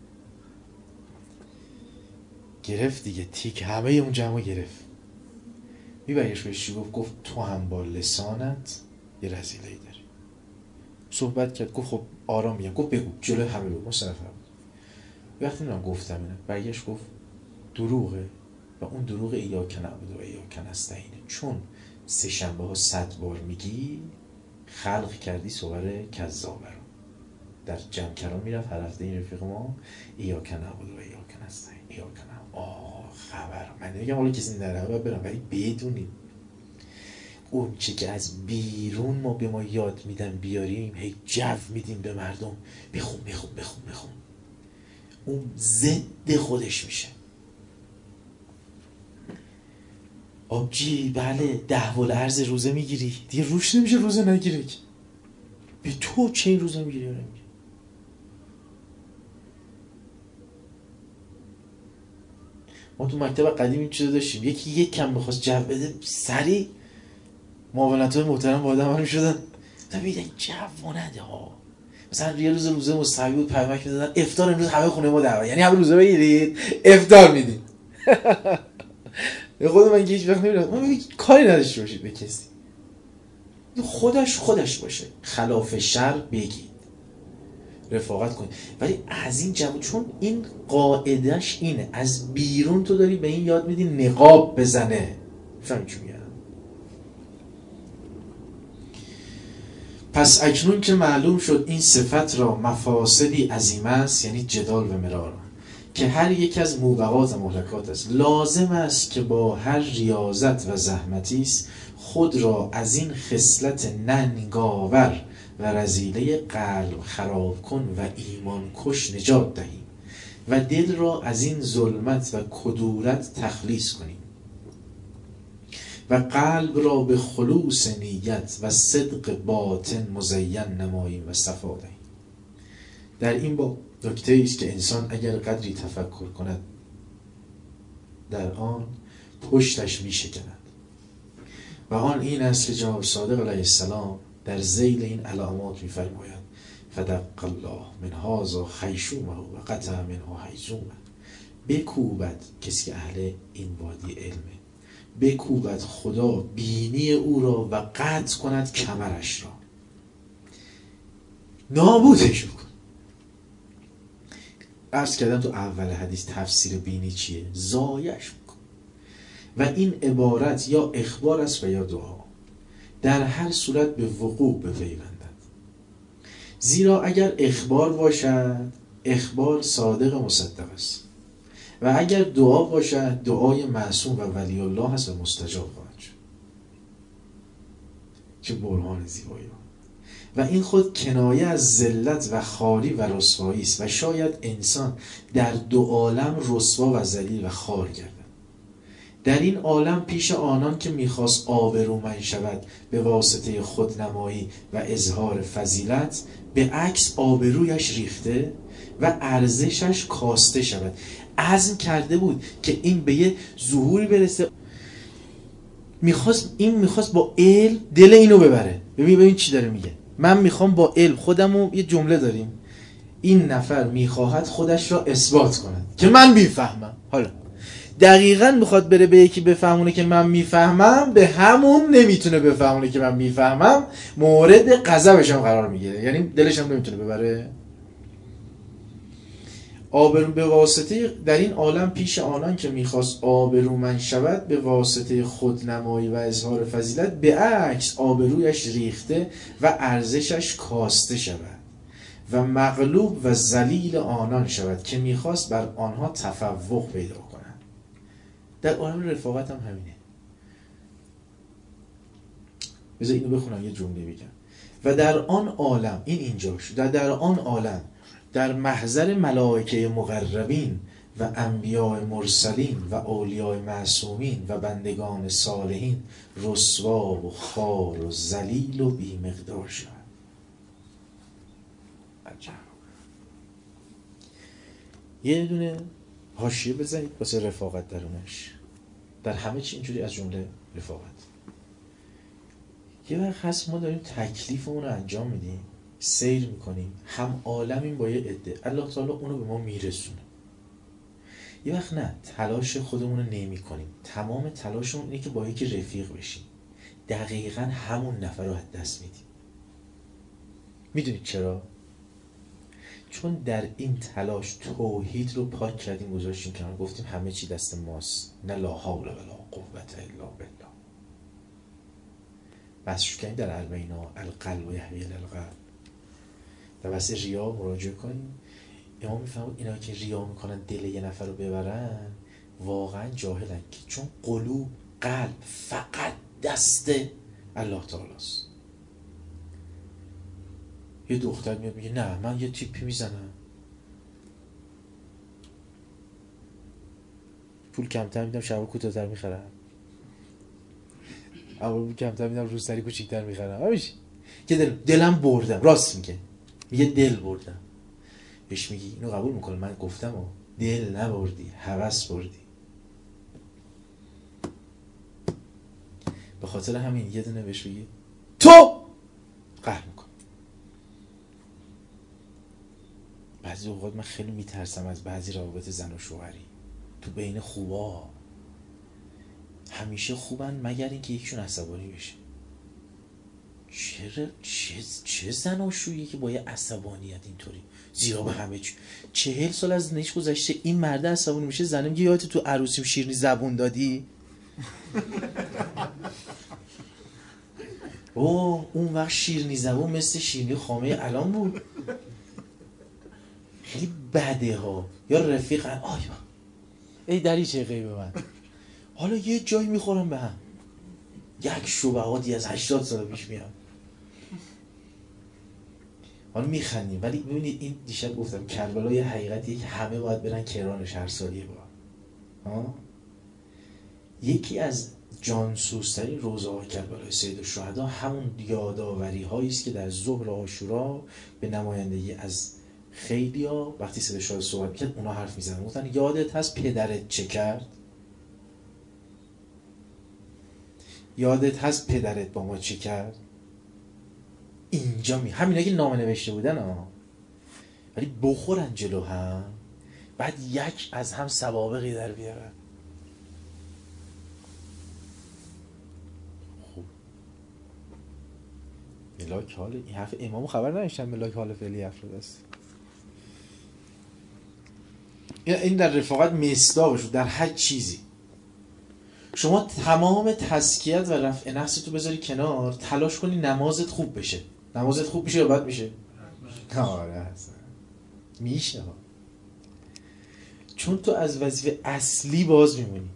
گرفت دیگه تیک همه اون جمع گرفت. میبریش بهش چی گفت؟ گفت تو هم با لسانت یه رذیله‌ای داری. صحبت کرد، گفت خب آرام میگم، گفت بگو جلوی همه بگو. مصرف هم وقتی میرم گفتم اینه، برگشت گفت دروغه و اون دروغ ایاک نعبد و ایاک نستعینه، چون سه شنبه ها صد بار میگی خلق کردی صور کذابه رو. در جمع کرام میرفت هر هفته این رفیق ما ایاک نعبد و ایاک نستعین، ایاک نعبد. آه خبر من نمیگم حالا کسی نره باید برم، ولی بدونیم اون چی که از بیرون ما به ما یاد میدن بیاریم، هی جو میدیم به مردم بخون بخون بخون بخون، اون ضد خودش میشه. آبجی بله ده ول ارز روزه میگیری دیگه روش نمیشه روزه نگیری. به تو چه این روزه میگیری؟ نمیگیری. ما تو مکتب قدیم این چیزا داشتیم، یکی یک کم بخواست جو بده سریع معاونت‌های محترم با آدم میشدن تا بیدن جو نده ها. مثلا یه روز روزه مستحبی بود پیامک میدادن افطار امروز همه خونه ما دعوت، یعنی همه روزه بگیرید افطار میدیم. به خود من که هیچ وقت نمیدونم من کاری نداشته باشید به کسی، خودش خودش باشه، خلاف شر بگید، رفاقت کنید. ولی از این جمع، چون این قاعدش اینه، از بیرون تو داری به این یاد میدی نقاب بزنه. فهمی چی میگم؟ پس اکنون که معلوم شد این صفت را مفاسدی عظیم است، یعنی جدال و مرار، که هر یک از موبقات و مهلکات است، لازم است که با هر ریاضت و زحمتی است خود را از این خصلت ننگاور و رذیله قلب خراب کن و ایمان کش نجات دهیم و دل را از این ظلمت و کدورت تخلیص کنیم و قلب را به خلوص نیت و صدق باطن مزین نماییم و صفا دهیم. در این با نکته است که انسان اگر قدری تفکر کند در آن پشتش می شکند و آن این است که جناب صادق علیه السلام در ذیل این علامات می فرماید فدق الله من هذا خیشومه و قطع منها حیزومه. بکوبد کسی که اهل این وادی علمه، بکوبد خدا بینی او را و قطع کند کمرش را، نابودش کن. عرض کردم تو اول حدیث تفسیر بینی چیه؟ زایش کن. و این عبارت یا اخبار است و یا دعا، در هر صورت به وقوع بپیوندد. زیرا اگر اخبار باشد اخبار صادق مصدق است و اگر دعا باشد دعای معصوم و ولی الله است و مستجاب خواهد شد. چه برهان زیبایی. و این خود کنایه از ذلت و خواری و رسوایی است و شاید انسان در دو عالم رسوا و ذلیل و خوار گردد. در این عالم پیش آنان که میخواست آبرومند شود به واسطه خودنمایی و اظهار فضیلت، به عکس آبرویش ریخته و ارزشش کاسته شود. عزم کرده بود که این به یه ظهوری برسه، میخواست این میخواست با علم دل اینو ببره. ببین ببین چی داره میگه. من میخوام با علم خودمو، یه جمله داریم، این نفر میخواهد خودش را اثبات کند که من میفهمم. حالا دقیقاً میخواد بره به یکی بفهمونه که من میفهمم، به همون نمیتونه بفهمونه که من میفهمم، مورد غضبش هم قرار میگیره، یعنی دلش هم نمیتونه ببره. آبرو به واسطه در این عالم پیش آنان که میخواست آبرومند شود به واسطه خودنمایی و اظهار فضیلت، به عکس آبرویش ریخته و ارزشش کاسته شود و مغلوب و ذلیل آنان شود که میخواست بر آنها تفوق پیدا کنند. در عالم رفاقت هم همینه. بذار اینو بخونم یه جمله بگم. و در آن عالم، این اینجاش، در در آن عالم در محضر ملائکه مقربین و انبیاء مرسلین و اولیاء معصومین و بندگان صالحین رسوا و خوار و ذلیل و بی مقدار شد. عجب. یه دونه حاشیه بزنید واسه رفاقت درونش. در همه چی اینجوری از جمله رفاقت. یه وقت هست ما داریم تکلیفمون رو انجام میدیم، سیر میکنیم، هم عالمیم با یه عده، الله تعالی اونو به ما میرسونه. یه وقت نه، تلاش خودمون رو نمی کنیم، تمام تلاشمون اینه که با یکی رفیق بشیم، دقیقا همون نفر رو از دست میدیم. میدونید چرا؟ چون در این تلاش توحید رو پاک کردیم، گذاشتیم کنار، گفتیم همه چی دست ماست، نه لا حول ولا قوت الا بالله. بس شو کنیم در اربعینا القلب یحیی القلب. در بحث ریا مراجعه کنیم. امام میفهمه اینا که ریا میکنن دل یه نفر رو ببرن واقعا جاهلن، که چون قلوب، قلب فقط دست الله تعالی است. یه دختر میاد میگه نه من یه تیپی میزنم، پول کمتر میدم شبا کوتاه‌تر میخرم، اول کمتر میدم روسری کوچیک‌تر میخرم، همیشه که دل دلم بردم. راست میگه، میگه دل بردم. بهش میگی اینو قبول میکنه من گفتم و دل نبردی، هوس بردی. به خاطر همین یه دونه بهش بگی تو قهر میکن. بعضی اوقات من خیلی میترسم از بعضی روابط زن و شوهری تو بین خوبا. همیشه خوبن مگر اینکه یکشون عصبانی بشه. چرا چه چه زناشویی که با یه عصبانیت اینطوری زیرا به همه چی. چهل سال از زندگیش گذشته، این مرد عصبانی میشه، زنه میگه یادت تو عروسیم شیرینی زبون دادی؟ اوه اون وقت شیرینی زبون مثل شیرینی خامه الان بود. خیلی بده ها. یا رفیقن آیا ای دریچه غیب من، حالا یه جایی میخورم به هم، یک شبهاتی از هشتاد سال پیش میام، حالا میخندیم. ولی ببینید این دیشب گفتم کربلا یه حقیقتیه که همه باید برن کرانش هر سال یه بار. ها یکی از جانسوزترین روزه‌های کربلای سید الشهدا همون یاداوری هایی است که در ظهر عاشورا به نمایندگی از خیلیا وقتی سید الشهدا صحبت می‌کرد اونا حرف می‌زدن، گفتن یادت هست پدرت چه کرد؟ یادت هست پدرت با ما چی کرد؟ اینجا می همینا که نامه نوشته بودن ها، ولی بخورن جلو هم، بعد یک از هم سوابقی در بیارن. خوب ملاک حال این حرف امامو خبر نداشتن، ملاک حال فعلی افراد است. این در رفاقت مصداقش در هر چیزی. شما تمام تزکیت و رفع نفس تو بذاری کنار، تلاش کنی نمازت خوب بشه. نمازت خوب میشه یا بد میشه؟ آره اصلا میشه ها. چون تو از وظیفه اصلی باز میمونی.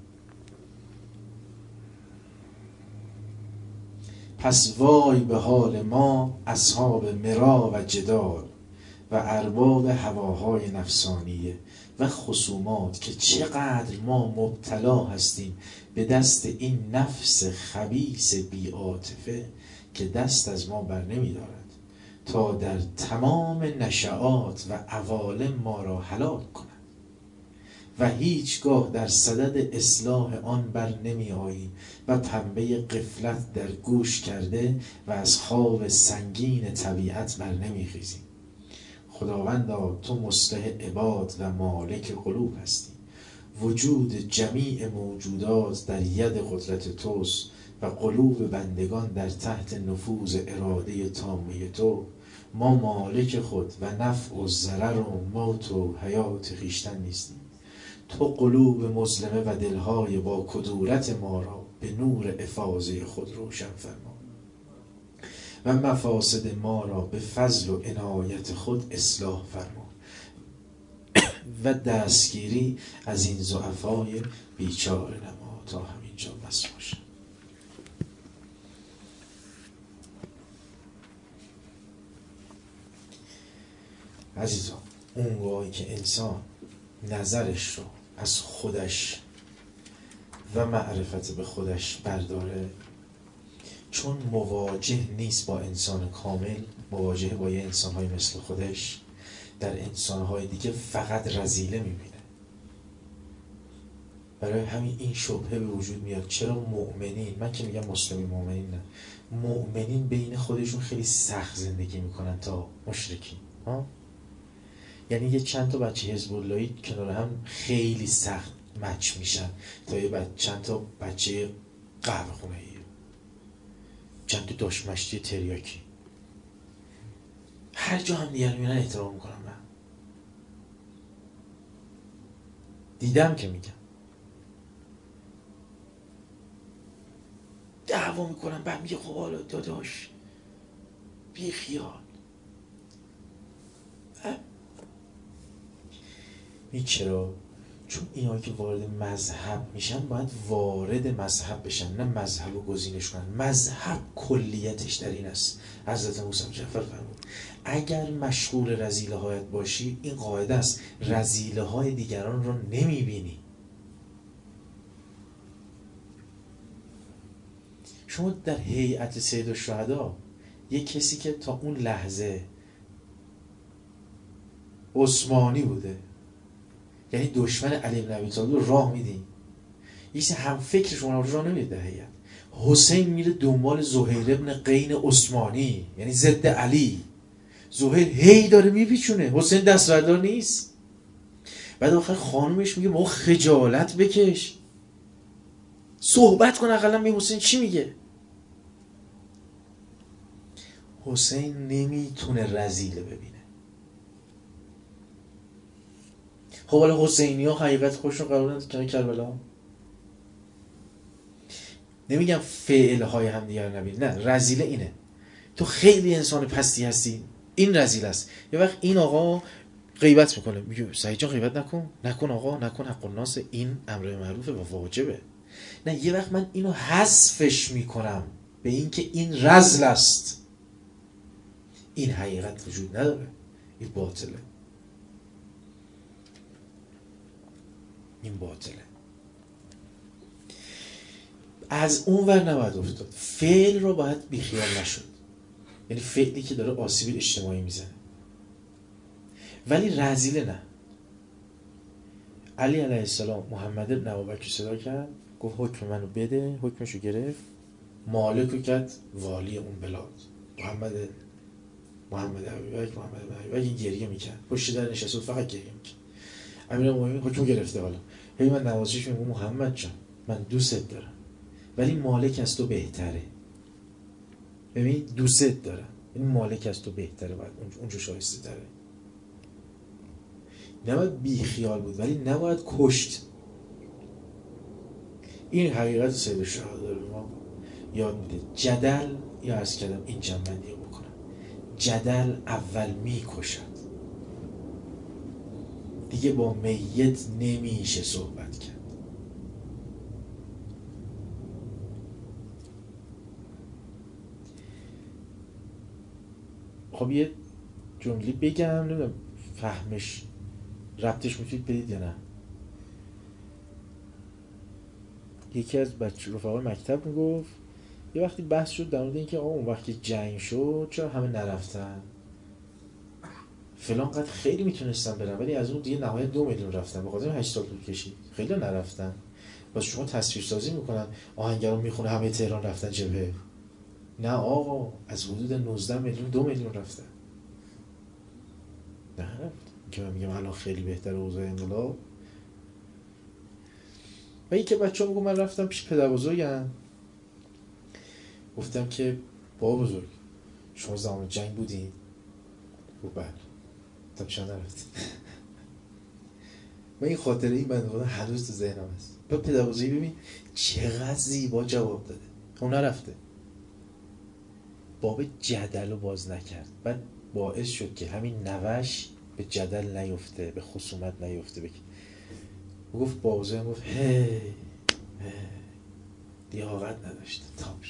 پس وای به حال ما اصحاب مرا و جدال و ارباب هواهای نفسانیه و خصومات که چقدر ما مبتلا هستیم به دست این نفس خبیث بی عاطفه که دست از ما بر نمی دارد تا در تمام نشعات و عوالم ما را هلاک کند و هیچگاه در صدد اصلاح آن بر نمی آیی و پنبه غفلت در گوش کرده و از خواب سنگین طبیعت بر نمی خیزی. خداوندا تو مصلح عباد و مالک قلوب هستی. وجود جمیع موجودات در ید قدرت توست و قلوب بندگان در تحت نفوذ اراده تامه تو. ما مالک خود و نفع و ضرر و موت و حیات خویشتن نیستیم. تو قلوب مظلمه و دلهای با کدورت ما را به نور افاضه خود روشن فرما و مفاسد ما را به فضل و عنایت خود اصلاح فرما و دستگیری از این ضعفای بیچاره نما. تا همینجا بس باشه. عزیزان، اونگاهی که انسان نظرش رو از خودش و معرفت به خودش برداره، چون مواجه نیست با انسان کامل، مواجه با یه انسان‌های مثل خودش، در انسان‌های دیگه فقط رذیله می‌بینه. برای همین این شبهه به وجود میاد چرا مؤمنین، من که میگم مسلمین مؤمنین نه، مؤمنین بین خودشون خیلی سخت زندگی میکنن تا مشرکین. ها؟ یعنی یه چند تا بچه حزب اللهی کنار هم خیلی سخت مچ میشن تا یه بچه چند تا بچه قهوه خونه ای، چند تا داش مشتی تریاکی، هر جا هم دیگر میرن احترام میکنم. من دیدم که میگم دعوا میکنم، بعد میگه خب حالا داداش بی خیال. این چرا؟ چون اینایی که وارد مذهب میشن باید وارد مذهب بشن، نه مذهب رو گزینش کنن. مذهب کلیتش در این است. حضرت موسی جعفر فرمود اگر مشغول رذیله هایت باشی، این قاعده است، رذیله های دیگران رو نمیبینی. شما در هیئت سید الشهدا یک کسی که تا اون لحظه عثمانی بوده، یعنی دشمن علی بن ابی طالب رو راه میدین، یکی هم فکر شما رو راه نمیده. در هیئت حسین میره دنبال زهیر ابن قین عثمانی، یعنی ضد علی. زهیر هی داره میپیچونه، حسین دستبردار نیست. بعد آخر خانومش میگه ما خجالت بکش، صحبت کن اقلا می حسین چی میگه. حسین نمیتونه رذیله ببینه. خب حالا حسینی ها حقیقت خودشون قرار نداد کنه کربلا. نمیگم فعل های هم دیگر نبین، نه، رذیله اینه تو خیلی انسان پستی هستی، این رذیل است. یه وقت این آقا غیبت میکنه، میگه سعید جان غیبت نکن، نکن آقا، نکن، حق الناس، این امر معروفه و واجبه. نه، یه وقت من اینو حذفش میکنم به این که این رذل است، این حقیقت وجود نداره، این باطله، این باطله. از اون ور نباید افتاد. فعل رو باید بیخیال نشد، یعنی فعلی که داره آسیب اجتماعی میزنه، ولی رذیله نه. علی علیه السلام محمد ابن ابوبکر صدا کرد، گفت حکم منو بده، حکمشو گرفت، مالکو کرد والی اون بلاد. محمد محمد ابوبکر محمد ابن ابوبکر گریه میکرد، پشت در نشسته فقط گریه میکرد. امیرالمومنین حکم گرفته. حالا هی من نوازش میگم محمد جان من دوستت دارم، ولی مالک از تو بهتره. ببین دوستت دارم، این مالک از تو بهتره، باید اونجا شایسته تره. نباید بی خیال بود، ولی نباید کشت. این حقیقت سید الشهدا داره ما یاد میده. جدل، یا عرض کردم این جنبندی رو بکنم، جدل اول میکشد، دیگه با میت نمیشه صحبت کرد. خب یه جمله بگم، نمیدونم فهمش ربطش میتونید بدید یا نه. یکی از بچه رفقای مکتب میگفت یه وقتی بحث شد در مورد اینکه آقا اون وقتی جنگ شد چرا همه نرفتن. فلان قد خیلی میتونستن برن ولی از اون دیگه نهایت دو میلیون رفتن، به خاطر هشت سال طول کشید خیلی نرفتن. واسه شما تصویر سازی میکنن آهنگران میخونه همه تهران رفتن جبهه. نه آقا، از حدود نوزده میلیون دو میلیون رفتن. نه رفت که من میگم الان خیلی بهتر اوضاع انقلاب. و این که بچه ها میگم من رفتم پیش پدر بزرگم گفتم که بابا بزرگ شما زمان جنگ بودین؟ گفت بله. تا پیشا نرفتیم. و این خاطره این بنده خدا هنوز تو ذهنم هست. با پدر بزرگی ببین چقدر زیبا جواب داده. اون نرفته، باب جدل رو باز نکرد، بعد باعث شد که همین نوش به جدل نیفته، به خصومت نیفته. بگی گفت بابزه گفت هی هی لیاقت نداشته تابش.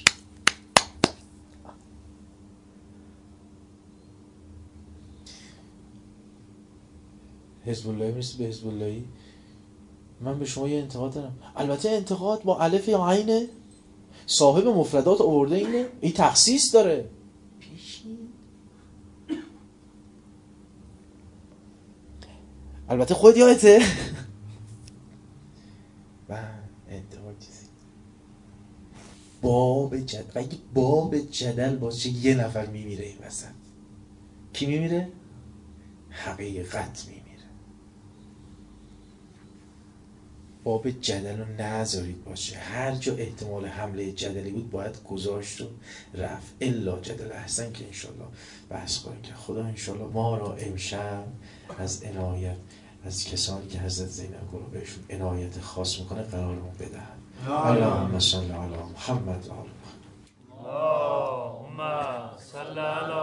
حزب الله میرسه به حزب اللهی. من به شما یه انتقاد دارم، البته انتقاد با الف یا عینه، صاحب مفردات آورده اینه، این تخصیص داره. پیشین البته خود یادته. من انتقاد چیزی باب جدل، اگه باب جدل باشه یه نفر میمیره این وسط. کی میمیره؟ حقیقت میمیره. باب جدل رو نذارید باشه. هر جا احتمال حمله جدلی بود باید گذاشت و رفت، الا جدل احسن که انشالله بحث خواهیم کرد. خدا انشالله ما را امشب از عنایت از کسانی که حضرت زینب رو بهشون عنایت خاص میکنه قرارمون بدهد. اللهم صل علی محمد و آل محمد. اللهم صل علی